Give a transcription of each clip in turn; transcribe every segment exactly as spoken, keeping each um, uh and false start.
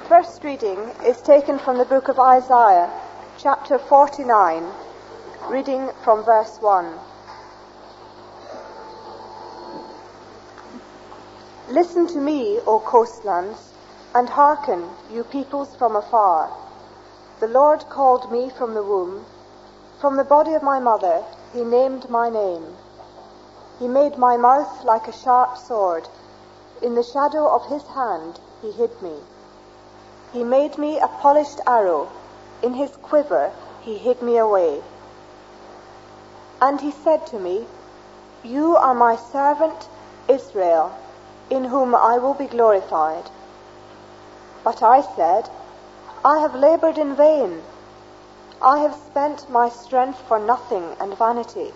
First reading is taken from the book of Isaiah, chapter forty-nine, reading from verse one. Listen to me, O coastlands, and hearken, you peoples from afar. The Lord called me from the womb. From the body of my mother he named my name. He made my mouth like a sharp sword. In the shadow of his hand he hid me. He made me a polished arrow. In his quiver he hid me away. And he said to me, You are my servant Israel, in whom I will be glorified. But I said, I have labored in vain. I have spent my strength for nothing and vanity.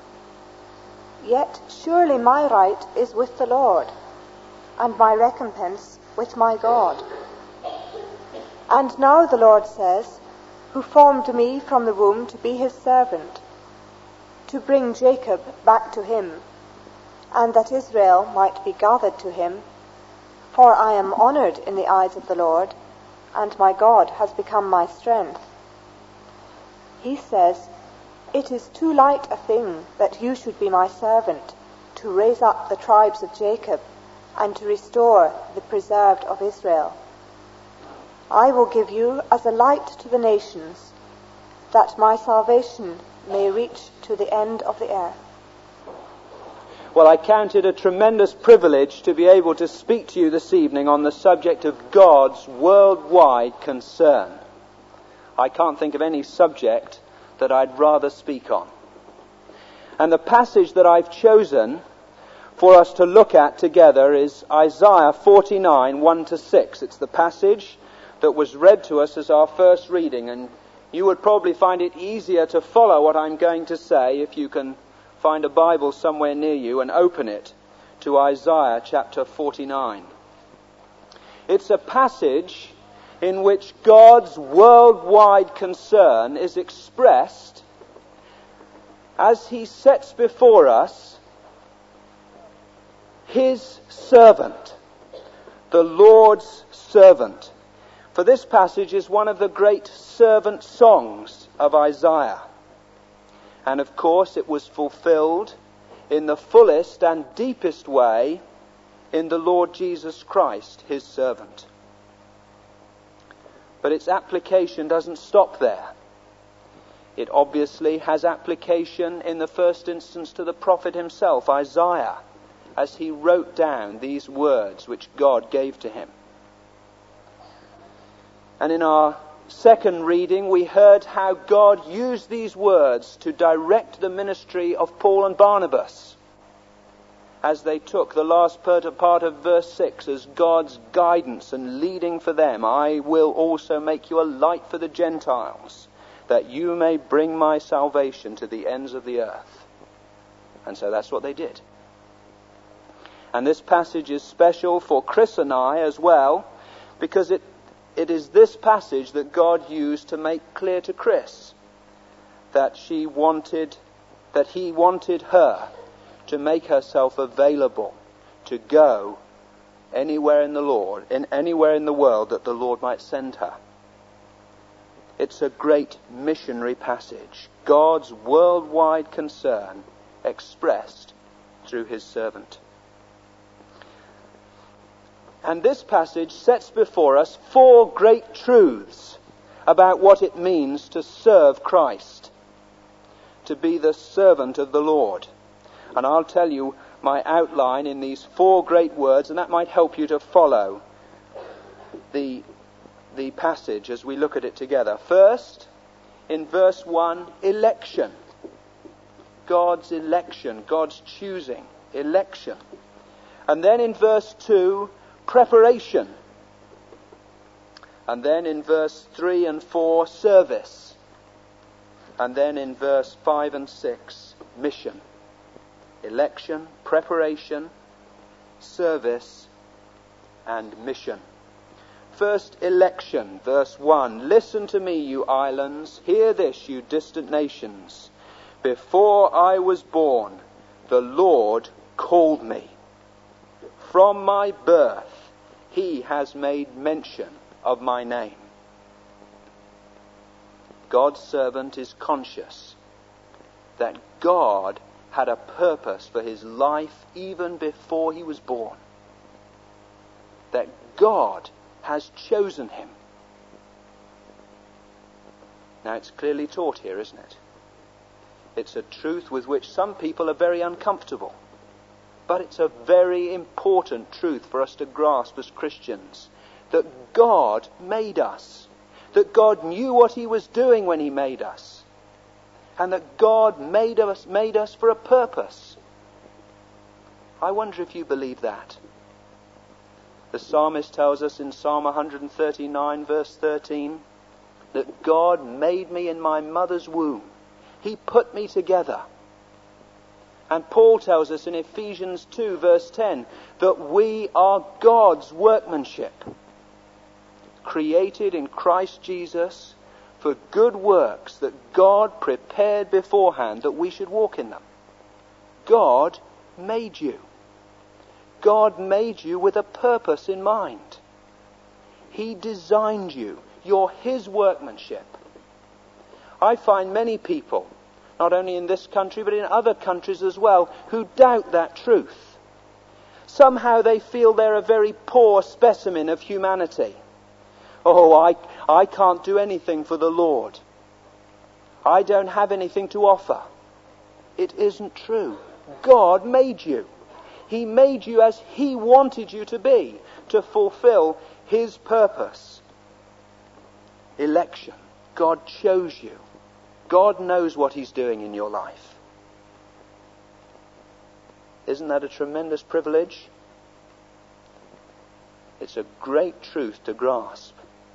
Yet surely my right is with the Lord, and my recompense with my God. And now the Lord says, who formed me from the womb to be his servant, to bring Jacob back to him, and that Israel might be gathered to him. For I am honored in the eyes of the Lord, and my God has become my strength. He says, It is too light a thing that you should be my servant, to raise up the tribes of Jacob, and to restore the preserved of Israel. I will give you as a light to the nations, that my salvation may reach to the end of the earth. Well, I count it a tremendous privilege to be able to speak to you this evening on the subject of God's worldwide concern. I can't think of any subject that I'd rather speak on. And the passage that I've chosen for us to look at together is Isaiah forty-nine, one to six. It's the passage that was read to us as our first reading, and you would probably find it easier to follow what I'm going to say if you can find a Bible somewhere near you and open it to Isaiah chapter forty-nine. It's a passage in which God's worldwide concern is expressed as he sets before us his servant, the Lord's servant. For this passage is one of the great servant songs of Isaiah. And of course it was fulfilled in the fullest and deepest way in the Lord Jesus Christ, his servant. But its application doesn't stop there. It obviously has application in the first instance to the prophet himself, Isaiah, as he wrote down these words which God gave to him. And in our second reading, we heard how God used these words to direct the ministry of Paul and Barnabas as they took the last part of verse six as God's guidance and leading for them. I will also make you a light for the Gentiles, that you may bring my salvation to the ends of the earth. And so that's what they did. And this passage is special for Chris and I as well, because it It is this passage that God used to make clear to Chris that she wanted, that he wanted her to make herself available to go anywhere in the Lord, in anywhere in the world that the Lord might send her. It's a great missionary passage. God's worldwide concern expressed through his servant. And this passage sets before us four great truths about what it means to serve Christ, to be the servant of the Lord. And I'll tell you my outline in these four great words, and that might help you to follow the, the passage as we look at it together. First, in verse one, election. God's election, God's choosing, election. And then in verse two, preparation. And then in verse three and four, service. And then in verse five and six, mission. Election, preparation, service, and mission. First, election, verse one. Listen to me, you islands. Hear this, you distant nations. Before I was born, the Lord called me. From my birth, he has made mention of my name. God's servant is conscious that God had a purpose for his life even before he was born. That God has chosen him. Now it's clearly taught here, isn't it? It's a truth with which some people are very uncomfortable. But it's a very important truth for us to grasp as Christians. That God made us. That God knew what he was doing when he made us. And that God made us, made us for a purpose. I wonder if you believe that. The psalmist tells us in Psalm one thirty-nine verse thirteen that God made me in my mother's womb. He put me together. And Paul tells us in Ephesians two verse ten that we are God's workmanship, created in Christ Jesus for good works that God prepared beforehand that we should walk in them. God made you. God made you with a purpose in mind. He designed you. You're his workmanship. I find many people, not only in this country but in other countries as well, who doubt that truth. Somehow they feel they're a very poor specimen of humanity. Oh, I, I can't do anything for the Lord. I don't have anything to offer. It isn't true. God made you. He made you as he wanted you to be, to fulfill his purpose. Election. God chose you. God knows what he's doing in your life. Isn't that a tremendous privilege? It's a great truth to grasp.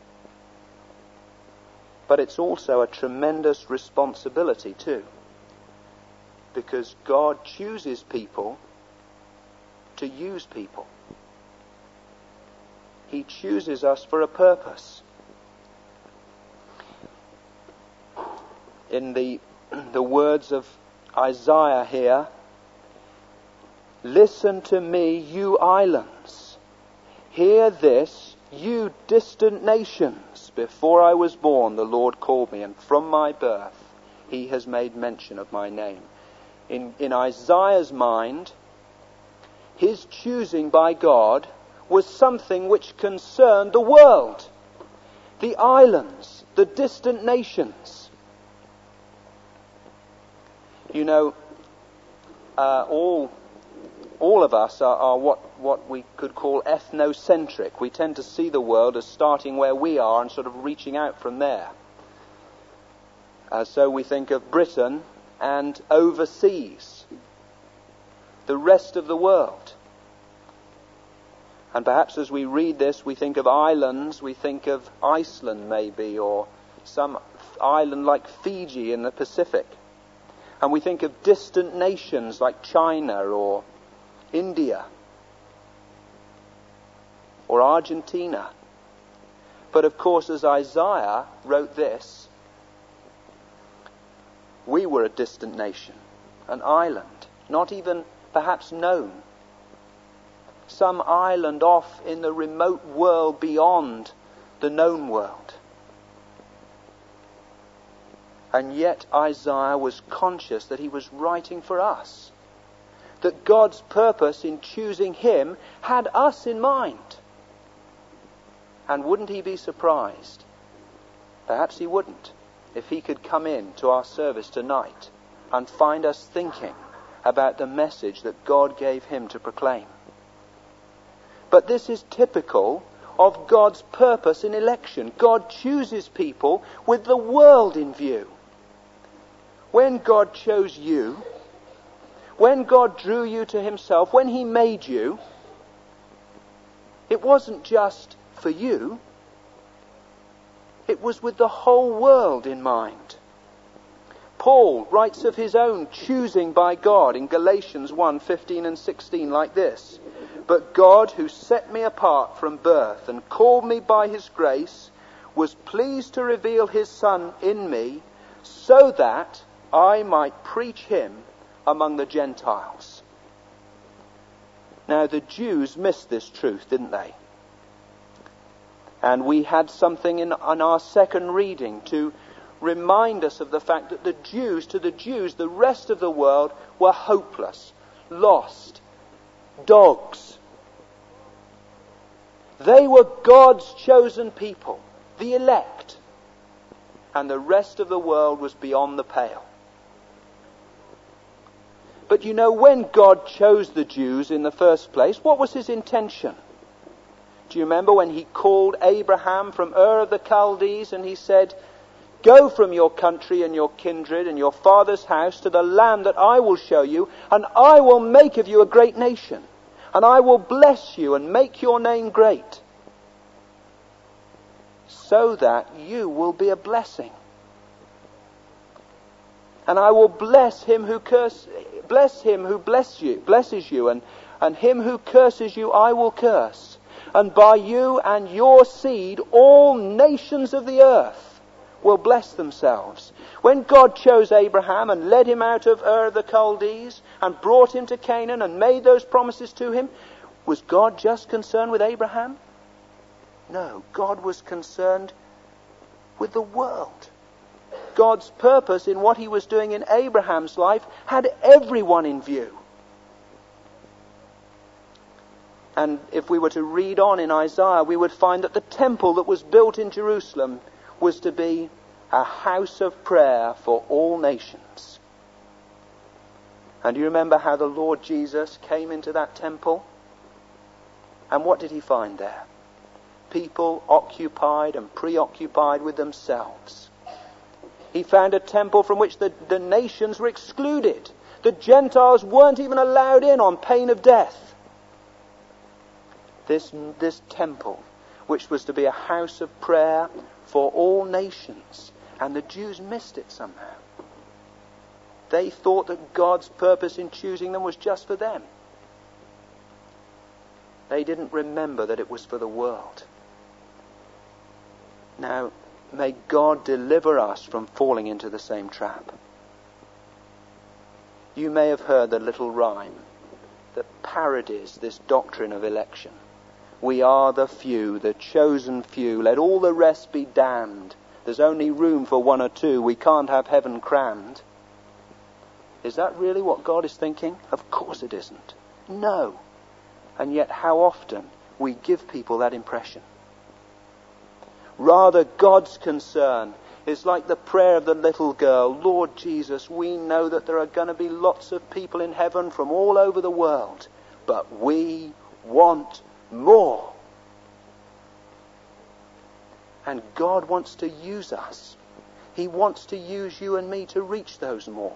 But it's also a tremendous responsibility too. Because God chooses people to use people. He chooses us for a purpose. In the, the words of Isaiah here, listen to me, you islands. Hear this, you distant nations. Before I was born, the Lord called me, and from my birth, he has made mention of my name. In, in Isaiah's mind, his choosing by God was something which concerned the world, the islands, the distant nations. You know, uh, all all of us are, are what, what we could call ethnocentric. We tend to see the world as starting where we are and sort of reaching out from there. Uh, so we think of Britain and overseas, the rest of the world. And perhaps as we read this, we think of islands, we think of Iceland maybe, or some island like Fiji in the Pacific. And we think of distant nations like China or India or Argentina. But of course, as Isaiah wrote this, we were a distant nation, an island, not even perhaps known. Some island off in the remote world beyond the known world. And yet Isaiah was conscious that he was writing for us. That God's purpose in choosing him had us in mind. And wouldn't he be surprised? Perhaps he wouldn't, if he could come in to our service tonight and find us thinking about the message that God gave him to proclaim. But this is typical of God's purpose in election. God chooses people with the world in view. When God chose you, when God drew you to himself, when he made you, it wasn't just for you. It was with the whole world in mind. Paul writes of his own choosing by God in Galatians one, fifteen and sixteen like this. But God, who set me apart from birth and called me by his grace, was pleased to reveal his Son in me, so that I might preach him among the Gentiles. Now the Jews missed this truth, didn't they? And we had something in, in our second reading to remind us of the fact that the Jews, to the Jews, the rest of the world were hopeless, lost, dogs. They were God's chosen people, the elect, and the rest of the world was beyond the pale. But you know, when God chose the Jews in the first place, what was his intention? Do you remember when he called Abraham from Ur of the Chaldees and he said, "Go from your country and your kindred and your father's house to the land that I will show you, and I will make of you a great nation, and I will bless you and make your name great, so that you will be a blessing. And I will bless him who curse, bless him who bless you, blesses you, and, and him who curses you I will curse. And by you and your seed all nations of the earth will bless themselves." When God chose Abraham and led him out of Ur of the Chaldees and brought him to Canaan and made those promises to him, was God just concerned with Abraham? No, God was concerned with the world. God's purpose in what he was doing in Abraham's life had everyone in view. And if we were to read on in Isaiah, we would find that the temple that was built in Jerusalem was to be a house of prayer for all nations. And do you remember how the Lord Jesus came into that temple? And what did he find there? People occupied and preoccupied with themselves. He found a temple from which the, the nations were excluded. The Gentiles weren't even allowed in on pain of death. This, this temple, which was to be a house of prayer for all nations, and the Jews missed it somehow. They thought that God's purpose in choosing them was just for them. They didn't remember that it was for the world. Now, may God deliver us from falling into the same trap. You may have heard the little rhyme that parodies this doctrine of election. We are the few, the chosen few. Let all the rest be damned. There's only room for one or two. We can't have heaven crammed. Is that really what God is thinking? Of course it isn't. No. And yet how often we give people that impression. Rather, God's concern is like the prayer of the little girl. Lord Jesus, we know that there are going to be lots of people in heaven from all over the world, but we want more. And God wants to use us. He wants to use you and me to reach those more.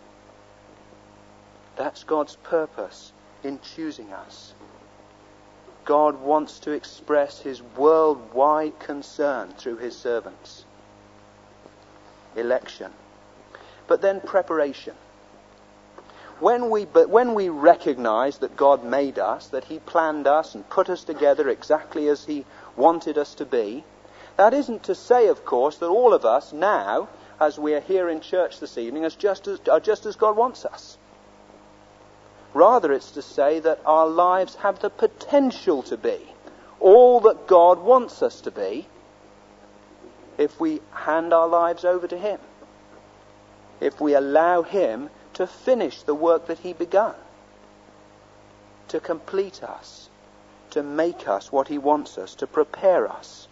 That's God's purpose in choosing us. God wants to express his worldwide concern through his servants. Election. But then preparation. When we, but when we recognize that God made us, that he planned us and put us together exactly as he wanted us to be, that isn't to say, of course, that all of us now, as we are here in church this evening, as just as, are just as God wants us. Rather, it's to say that our lives have the potential to be all that God wants us to be if we hand our lives over to him. If we allow him to finish the work that he begun. To complete us. To make us what he wants us. To prepare us.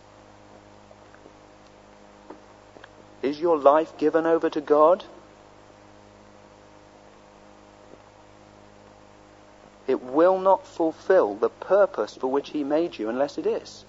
Is your life given over to God? It will not fulfill the purpose for which he made you unless it is.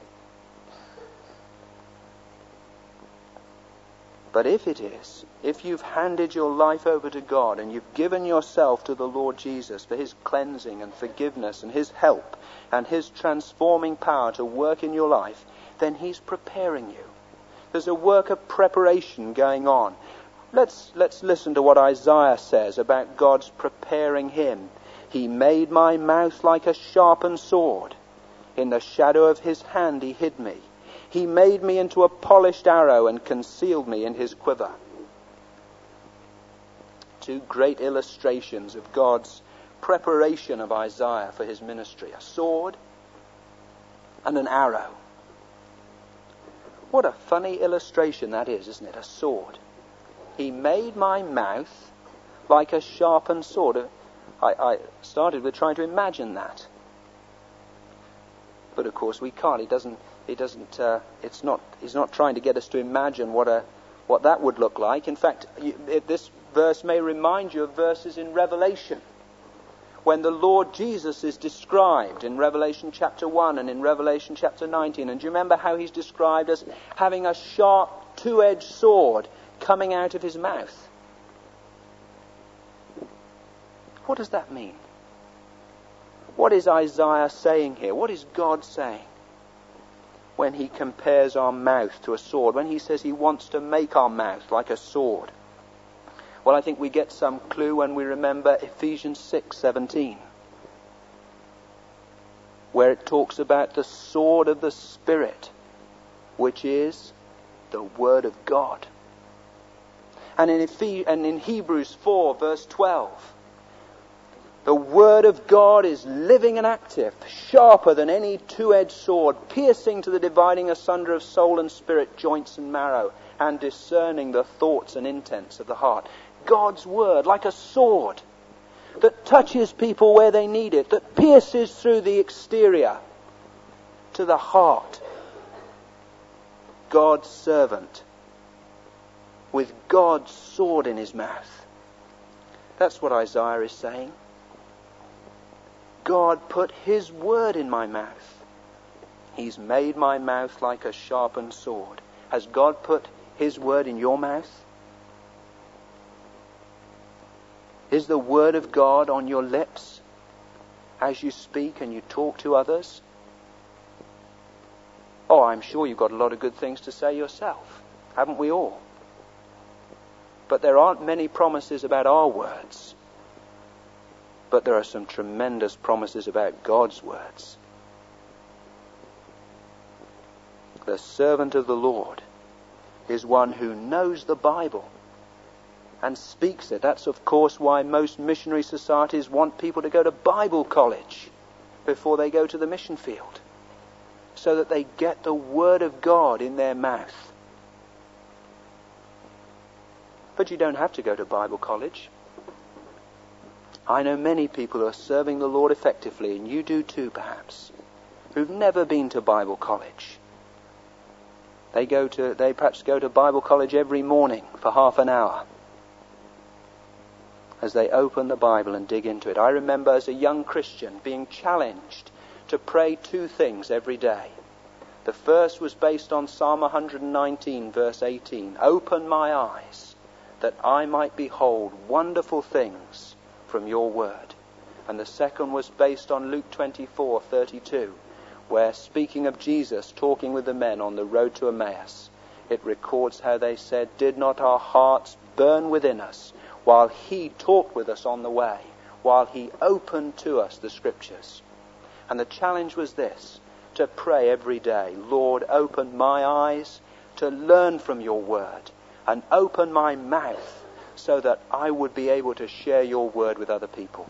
But if it is, if you've handed your life over to God and you've given yourself to the Lord Jesus for his cleansing and forgiveness and his help and his transforming power to work in your life, then he's preparing you. There's a work of preparation going on. Let's, let's listen to what Isaiah says about God's preparing him. He made my mouth like a sharpened sword. In the shadow of his hand he hid me. He made me into a polished arrow and concealed me in his quiver. Two great illustrations of God's preparation of Isaiah for his ministry. A sword and an arrow. What a funny illustration that is, isn't it? A sword. He made my mouth like a sharpened sword. I, I started with trying to imagine that. But of course we can't. He doesn't, he doesn't, uh, it's not, he's not trying to get us to imagine what a, what that would look like. In fact, you, it, this verse may remind you of verses in Revelation, when the Lord Jesus is described in Revelation chapter one and in Revelation chapter nineteen. And do you remember how he's described as having a sharp, two-edged sword coming out of his mouth? What does that mean? What is Isaiah saying here? What is God saying when he compares our mouth to a sword? When he says he wants to make our mouth like a sword? Well, I think we get some clue when we remember Ephesians six seventeen, where it talks about the sword of the Spirit, which is the Word of God. And in, Ephes- and in Hebrews four verse twelve, the Word of God is living and active, sharper than any two-edged sword, piercing to the dividing asunder of soul and spirit, joints and marrow, and discerning the thoughts and intents of the heart. God's Word, like a sword, that touches people where they need it, that pierces through the exterior to the heart. God's servant, with God's sword in his mouth. That's what Isaiah is saying. God put his word in my mouth. He's made my mouth like a sharpened sword. Has God put his word in your mouth? Is the word of God on your lips as you speak and you talk to others? Oh, I'm sure you've got a lot of good things to say yourself. Haven't we all? But there aren't many promises about our words. But there are some tremendous promises about God's words. The servant of the Lord is one who knows the Bible and speaks it. That's, of course, why most missionary societies want people to go to Bible college before they go to the mission field, so that they get the Word of God in their mouth. But you don't have to go to Bible college. I know many people who are serving the Lord effectively, and you do too, perhaps, who've never been to Bible college. They go to, they perhaps go to Bible college every morning for half an hour as they open the Bible and dig into it. I remember as a young Christian being challenged to pray two things every day. The first was based on Psalm one nineteen, verse eighteen. Open my eyes, that I might behold wonderful things from your word. And the second was based on Luke twenty-four thirty-two, where, speaking of Jesus talking with the men on the road to Emmaus, it records how they said, did not our hearts burn within us while he talked with us on the way, while he opened to us the scriptures? And the challenge was this, to pray every day, Lord, open my eyes to learn from your word, and open my mouth so that I would be able to share your word with other people.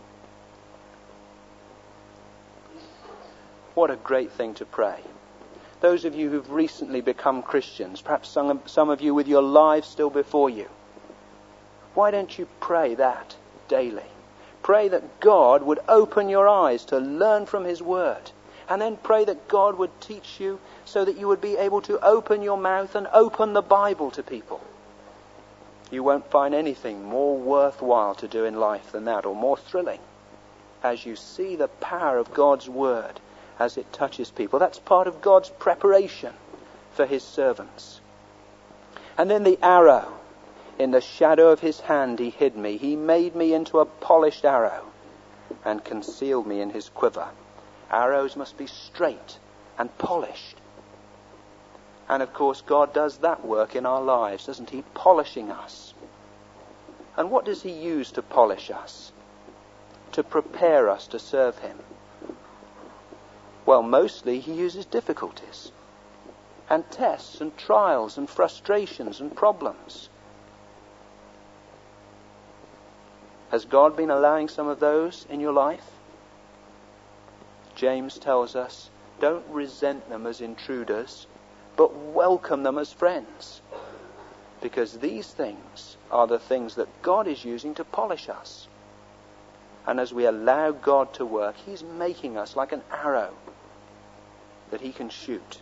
What a great thing to pray. Those of you who've recently become Christians, perhaps some, some of you with your lives still before you, why don't you pray that daily? Pray that God would open your eyes to learn from his word. And then pray that God would teach you so that you would be able to open your mouth and open the Bible to people. You won't find anything more worthwhile to do in life than that, or more thrilling, as you see the power of God's word as it touches people. That's part of God's preparation for his servants. And then the arrow. In the shadow of his hand he hid me. He made me into a polished arrow and concealed me in his quiver. Arrows must be straight and polished. And of course God does that work in our lives, doesn't he? Polishing us. And what does he use to polish us? To prepare us to serve him? Well, mostly he uses difficulties and tests and trials and frustrations and problems. Has God been allowing some of those in your life? James tells us, don't resent them as intruders, but welcome them as friends. Because these things are the things that God is using to polish us. And as we allow God to work, he's making us like an arrow that he can shoot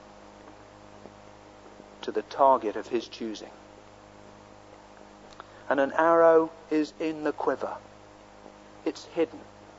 to the target of his choosing. And an arrow is in the quiver. It's hidden.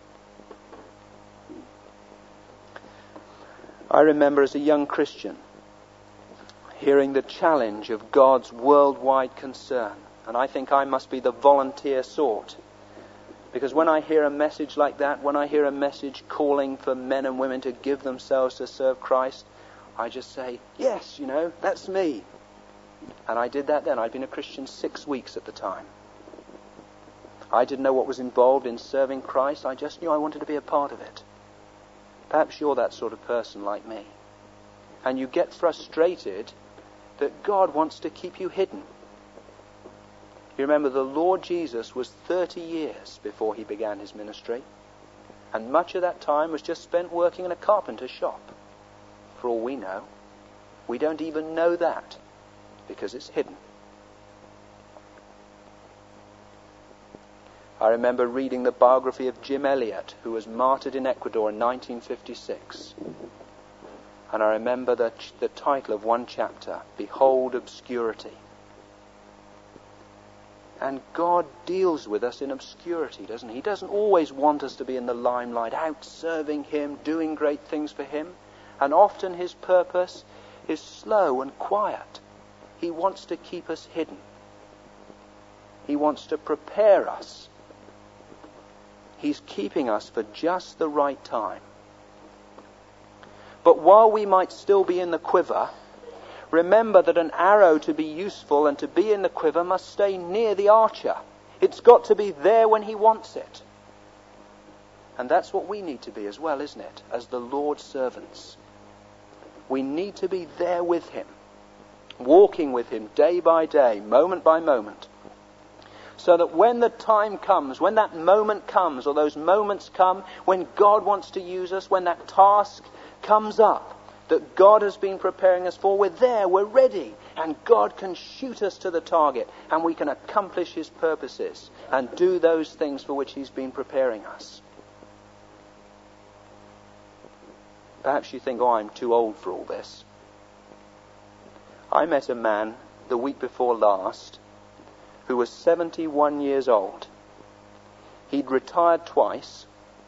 I remember as a young Christian hearing the challenge of God's worldwide concern. And I think I must be the volunteer sort. Because when I hear a message like that, when I hear a message calling for men and women to give themselves to serve Christ, I just say, yes, you know, that's me. And I did that then. I'd been a Christian six weeks at the time. I didn't know what was involved in serving Christ. I just knew I wanted to be a part of it. Perhaps you're that sort of person like me. And you get frustrated that God wants to keep you hidden. You remember the Lord Jesus was thirty years before he began his ministry. And much of that time was just spent working in a carpenter's shop. For all we know, we don't even know that because it's hidden. I remember reading the biography of Jim Elliot, who was martyred in Ecuador in nineteen fifty-six. And I remember the, the title of one chapter, Behold Obscurity. And God deals with us in obscurity, doesn't he? He doesn't always want us to be in the limelight, out serving him, doing great things for him. And often his purpose is slow and quiet. He wants to keep us hidden. He wants to prepare us. He's keeping us for just the right time. But while we might still be in the quiver, remember that an arrow to be useful and to be in the quiver must stay near the archer. It's got to be there when he wants it. And that's what we need to be as well, isn't it? As the Lord's servants. We need to be there with him, walking with him day by day, moment by moment. So that when the time comes, when that moment comes, or those moments come, when God wants to use us, when that task comes up that God has been preparing us for, we're there, we're ready, and God can shoot us to the target, and we can accomplish his purposes and do those things for which he's been preparing us. Perhaps you think, oh, I'm too old for all this. I met a man the week before last who was seventy-one years old. He'd retired twice.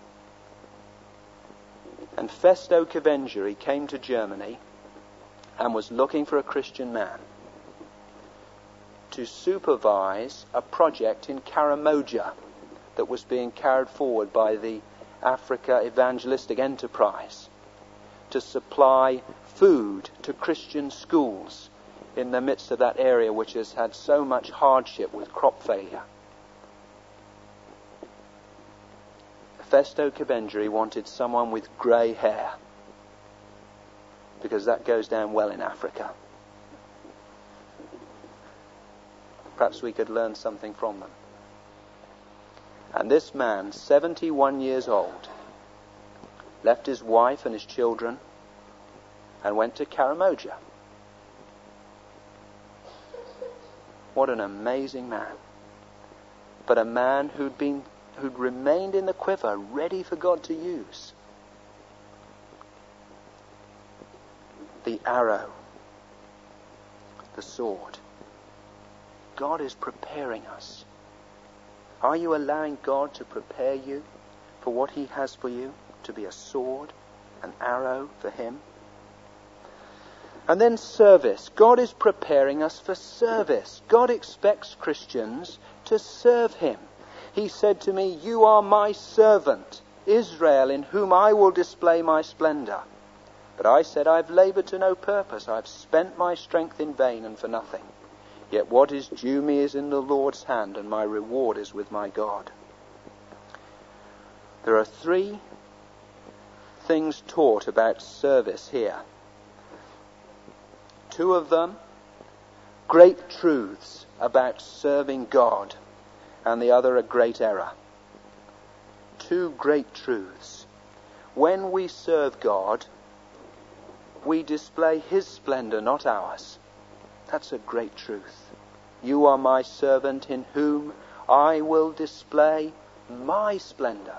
And Festo Cavengeri came to Germany and was looking for a Christian man to supervise a project in Karamoja that was being carried forward by the Africa Evangelistic Enterprise to supply food to Christian schools in the midst of that area which has had so much hardship with crop failure. Festo Cavengeri wanted someone with grey hair, because that goes down well in Africa. Perhaps we could learn something from them. And this man, seventy-one years old, left his wife and his children and went to Karamoja. What an amazing man. But a man who'd been who'd remained in the quiver, ready for God to use. The arrow, the sword. God is preparing us. Are you allowing God to prepare you for what he has for you? To be a sword, an arrow for him? And then service. God is preparing us for service. God expects Christians to serve him. He said to me, you are my servant, Israel, in whom I will display my splendor. But I said, I've labored to no purpose. I've spent my strength in vain and for nothing. Yet what is due me is in the Lord's hand, and my reward is with my God. There are three things taught about service here. Two of them, great truths about serving God, and the other a great error. Two great truths. When we serve God, we display his splendor, not ours. That's a great truth. You are my servant in whom I will display my splendor.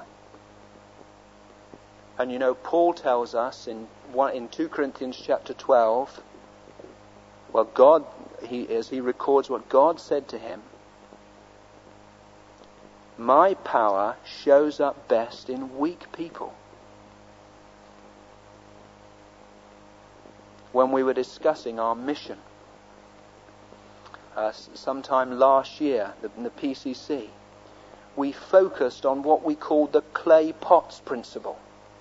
And you know, Paul tells us in one, in two Corinthians chapter twelve, well, God, he as he records what God said to him, my power shows up best in weak people. When we were discussing our mission, uh, sometime last year in the P C C, we focused on what we called the clay pots principle.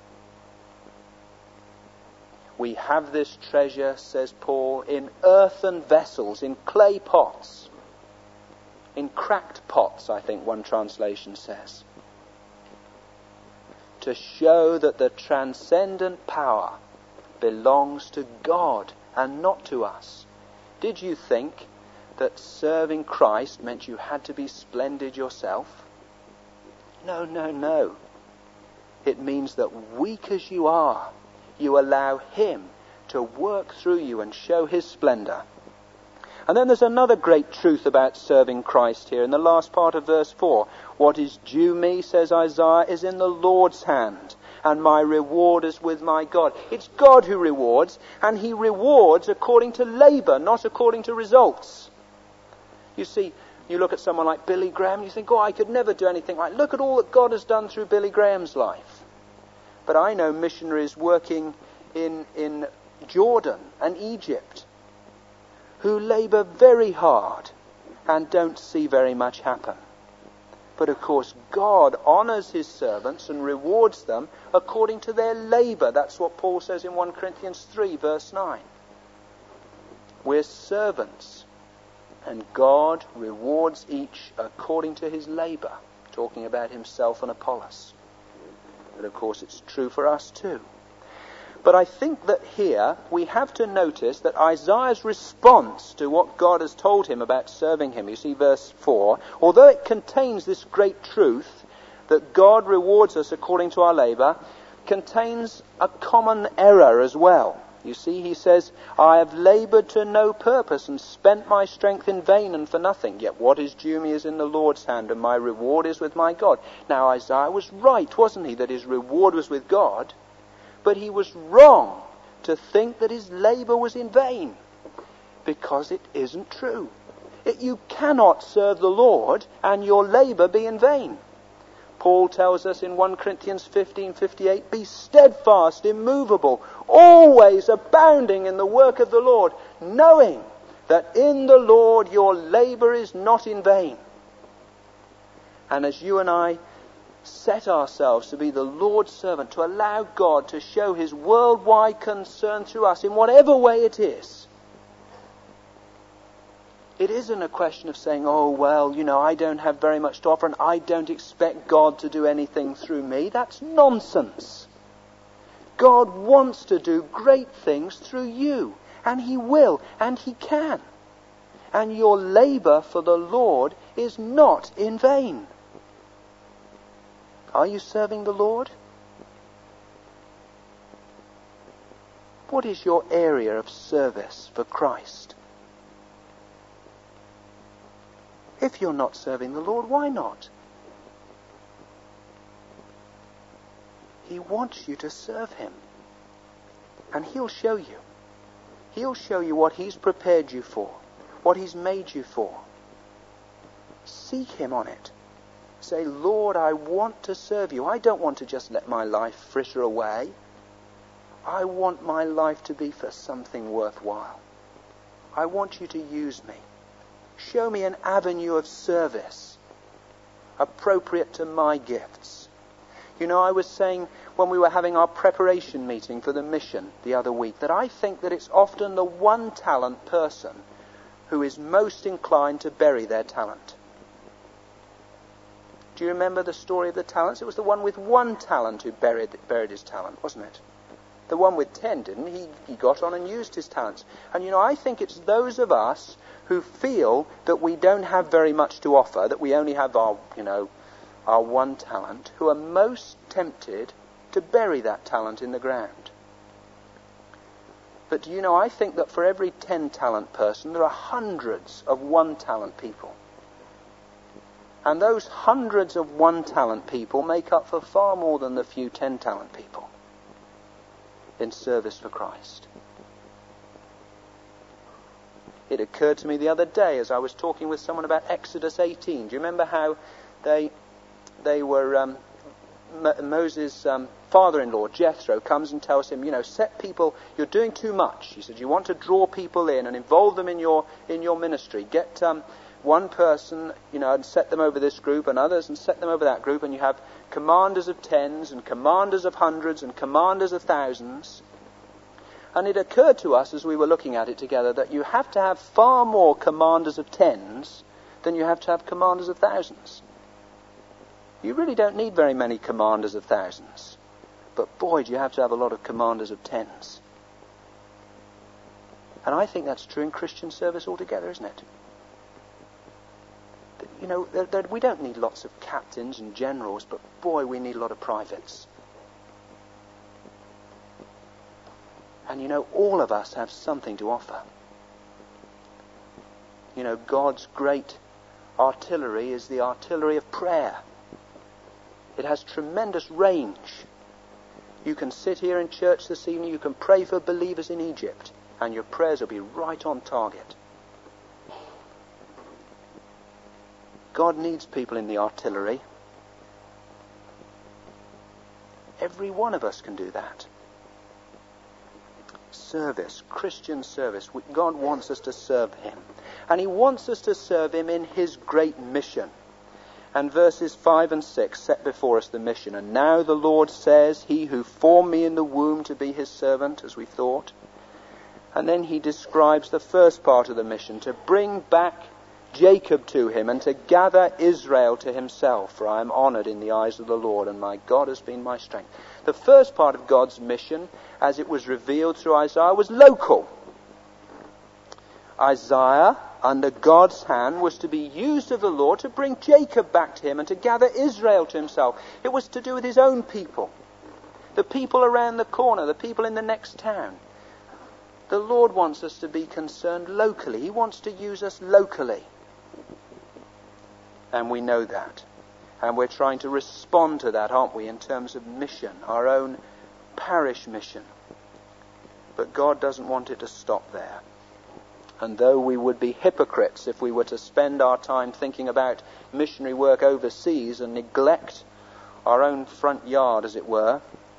We have this treasure, says Paul, in earthen vessels, in clay pots. In cracked pots, I think one translation says. To show that the transcendent power belongs to God and not to us. Did you think that serving Christ meant you had to be splendid yourself? No, no, no. It means that weak as you are, you allow him to work through you and show his splendor. And then there's another great truth about serving Christ here in the last part of verse four. What is due me, says Isaiah, is in the Lord's hand, and my reward is with my God. It's God who rewards, and he rewards according to labor, not according to results. You see, you look at someone like Billy Graham and you think, oh, I could never do anything like, look at all that God has done through Billy Graham's life. But I know missionaries working in, in Jordan and Egypt who labour very hard and don't see very much happen. But of course God honours his servants and rewards them according to their labour. That's what Paul says in First Corinthians three verse nine. We're servants and God rewards each according to his labour, talking about himself and Apollos. But of course it's true for us too. But I think that here we have to notice that Isaiah's response to what God has told him about serving him, you see verse four, although it contains this great truth that God rewards us according to our labour, contains a common error as well. You see, he says, I have laboured to no purpose and spent my strength in vain and for nothing. Yet what is due me is in the Lord's hand, and my reward is with my God. Now Isaiah was right, wasn't he, that his reward was with God? But he was wrong to think that his labour was in vain, because it isn't true. It, you cannot serve the Lord and your labour be in vain. Paul tells us in First Corinthians fifteen fifty-eight, be steadfast, immovable, always abounding in the work of the Lord, knowing that in the Lord your labour is not in vain. And as you and I set ourselves to be the Lord's servant, to allow God to show his worldwide concern through us in whatever way it is, it isn't a question of saying, oh, well, you know, I don't have very much to offer and I don't expect God to do anything through me. That's nonsense. God wants to do great things through you, and he will, and he can. And your labour for the Lord is not in vain. Are you serving the Lord? What is your area of service for Christ? If you're not serving the Lord, why not? He wants you to serve him. And he'll show you. He'll show you what he's prepared you for, what he's made you for. Seek him on it. Say, Lord, I want to serve you. I don't want to just let my life fritter away. I want my life to be for something worthwhile. I want you to use me. Show me an avenue of service appropriate to my gifts. You know, I was saying when we were having our preparation meeting for the mission the other week that I think that it's often the one talent person who is most inclined to bury their talent. Do you remember the story of the talents? It was the one with one talent who buried, buried his talent, wasn't it? The one with ten didn't. He, he got on and used his talents. And you know, I think it's those of us who feel that we don't have very much to offer, that we only have our, you know, our one talent, who are most tempted to bury that talent in the ground. But do you know, I think that for every ten talent person, there are hundreds of one talent people. And those hundreds of one talent people make up for far more than the few ten talent people in service for Christ. It occurred to me the other day as I was talking with someone about Exodus eighteen. Do you remember how they they were um, M- Moses' um, father-in-law, Jethro, comes and tells him, you know, set people, you're doing too much. He said, you want to draw people in and involve them in your in your ministry. Get um, one person, you know, and set them over this group and others and set them over that group, and you have commanders of tens and commanders of hundreds and commanders of thousands. And it occurred to us as we were looking at it together that you have to have far more commanders of tens than you have to have commanders of thousands. You really don't need very many commanders of thousands. But boy, do you have to have a lot of commanders of tens. And I think that's true in Christian service altogether, isn't it? You know, that, that we don't need lots of captains and generals, but boy, we need a lot of privates. And you know, all of us have something to offer. You know, God's great artillery is the artillery of prayer. It has tremendous range. You can sit here in church this evening, you can pray for believers in Egypt, and your prayers will be right on target. God needs people in the artillery. Every one of us can do that. Service, Christian service. God wants us to serve him. And he wants us to serve him in his great mission. And verses five and six set before us the mission. And now the Lord says, he who formed me in the womb to be his servant, as we thought. And then he describes the first part of the mission, to bring back Jacob to him and to gather Israel to himself. For I am honoured in the eyes of the Lord, and my God has been my strength. The first part of God's mission, as it was revealed through Isaiah, was local. Isaiah, under God's hand, was to be used of the Lord to bring Jacob back to him and to gather Israel to himself. It was to do with his own people, the people around the corner, the people in the next town. The Lord wants us to be concerned locally. He wants to use us locally. And we know that. And we're trying to respond to that, aren't we, in terms of mission, our own parish mission. But God doesn't want it to stop there. And though we would be hypocrites if we were to spend our time thinking about missionary work overseas and neglect our own front yard, as it were,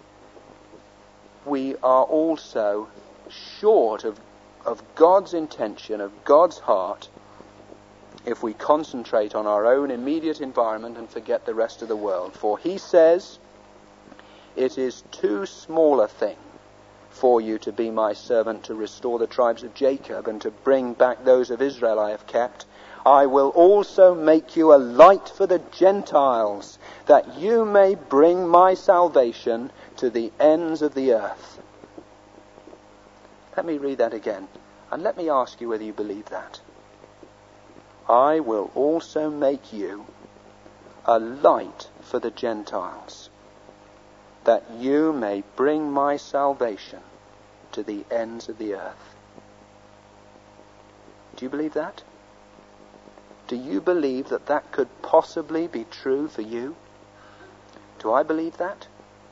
we are also short of, of God's intention, of God's heart, if we concentrate on our own immediate environment and forget the rest of the world. For he says, it is too small a thing for you to be my servant, to restore the tribes of Jacob and to bring back those of Israel I have kept. I will also make you a light for the Gentiles, that you may bring my salvation to the ends of the earth. Let me read that again, and let me ask you whether you believe that. I will also make you a light for the Gentiles, that you may bring my salvation to the ends of the earth. Do you believe that? Do you believe that that could possibly be true for you? Do I believe that?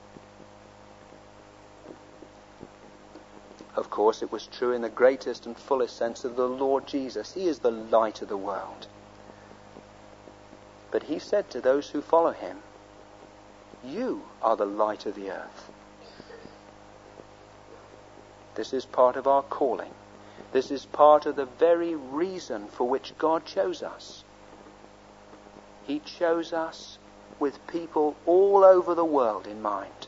Of course, it was true in the greatest and fullest sense of the Lord Jesus. He is the light of the world. But he said to those who follow him, you are the light of the earth. This is part of our calling. This is part of the very reason for which God chose us. He chose us with people all over the world in mind.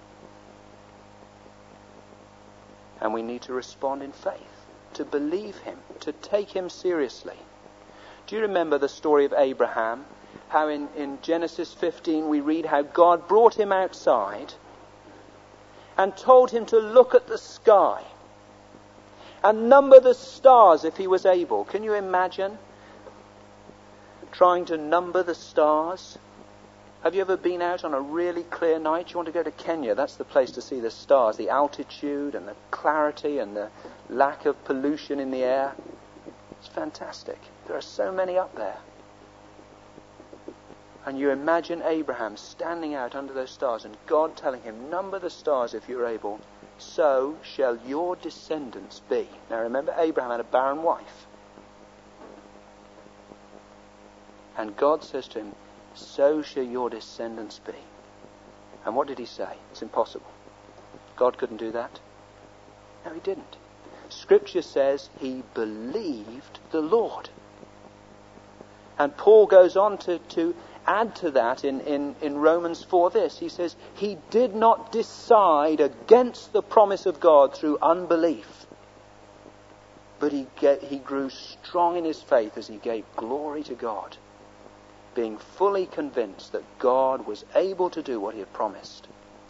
And we need to respond in faith, to believe him, to take him seriously. Do you remember the story of Abraham? How in, in Genesis fifteen we read how God brought him outside and told him to look at the sky and number the stars if he was able. Can you imagine trying to number the stars? Have you ever been out on a really clear night? You want to go to Kenya. That's the place to see the stars, the altitude and the clarity and the lack of pollution in the air. It's fantastic. There are so many up there. And you imagine Abraham standing out under those stars and God telling him, number the stars if you're able. So shall your descendants be. Now remember, Abraham had a barren wife. And God says to him, so shall your descendants be. And what did he say? It's impossible. God couldn't do that. No, he didn't. Scripture says he believed the Lord. And Paul goes on to, to add to that in, in, in Romans four this. He says, he did not decide against the promise of God through unbelief. But he, get, he grew strong in his faith as he gave glory to God, being fully convinced that God was able to do what he had promised.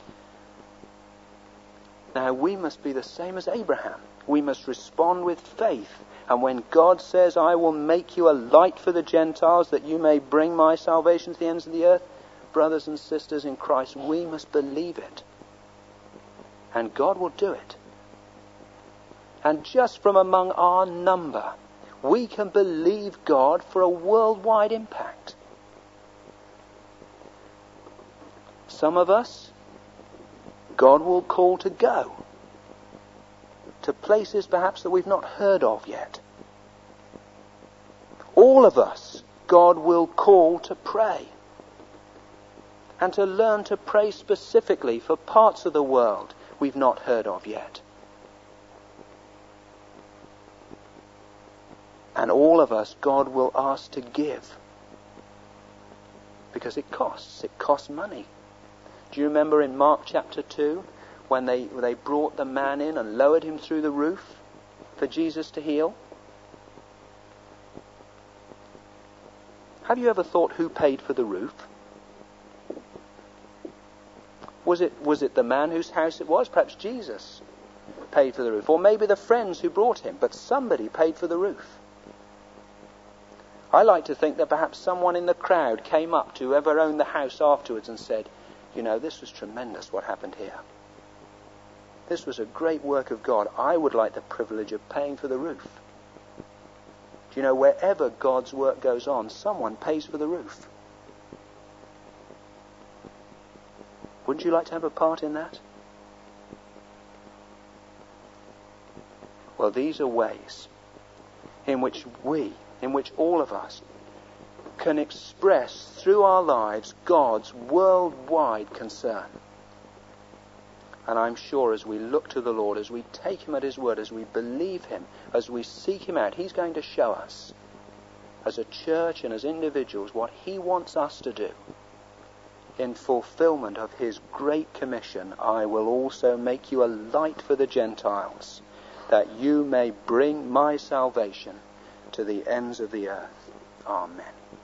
Now we must be the same as Abraham. We must respond with faith. And when God says, I will make you a light for the Gentiles that you may bring my salvation to the ends of the earth, brothers and sisters in Christ, we must believe it. And God will do it. And just from among our number, we can believe God for a worldwide impact. Some of us, God will call to go to places perhaps that we've not heard of yet. All of us, God will call to pray and to learn to pray specifically for parts of the world we've not heard of yet. And all of us, God will ask to give, because it costs. It costs money. Do you remember in Mark chapter two when they, when they brought the man in and lowered him through the roof for Jesus to heal? Have you ever thought who paid for the roof? Was it, was it the man whose house it was? Perhaps Jesus paid for the roof. Or maybe the friends who brought him. But somebody paid for the roof. I like to think that perhaps someone in the crowd came up to whoever owned the house afterwards and said, you know, this was tremendous what happened here. This was a great work of God. I would like the privilege of paying for the roof. Do you know, wherever God's work goes on, someone pays for the roof. Wouldn't you like to have a part in that? Well, these are ways in which we, in which all of us, can express through our lives God's worldwide concern. And I'm sure as we look to the Lord, as we take him at his word, as we believe him, as we seek him out, he's going to show us, as a church and as individuals, what he wants us to do. In fulfillment of his great commission, I will also make you a light for the Gentiles, that you may bring my salvation to the ends of the earth. Amen.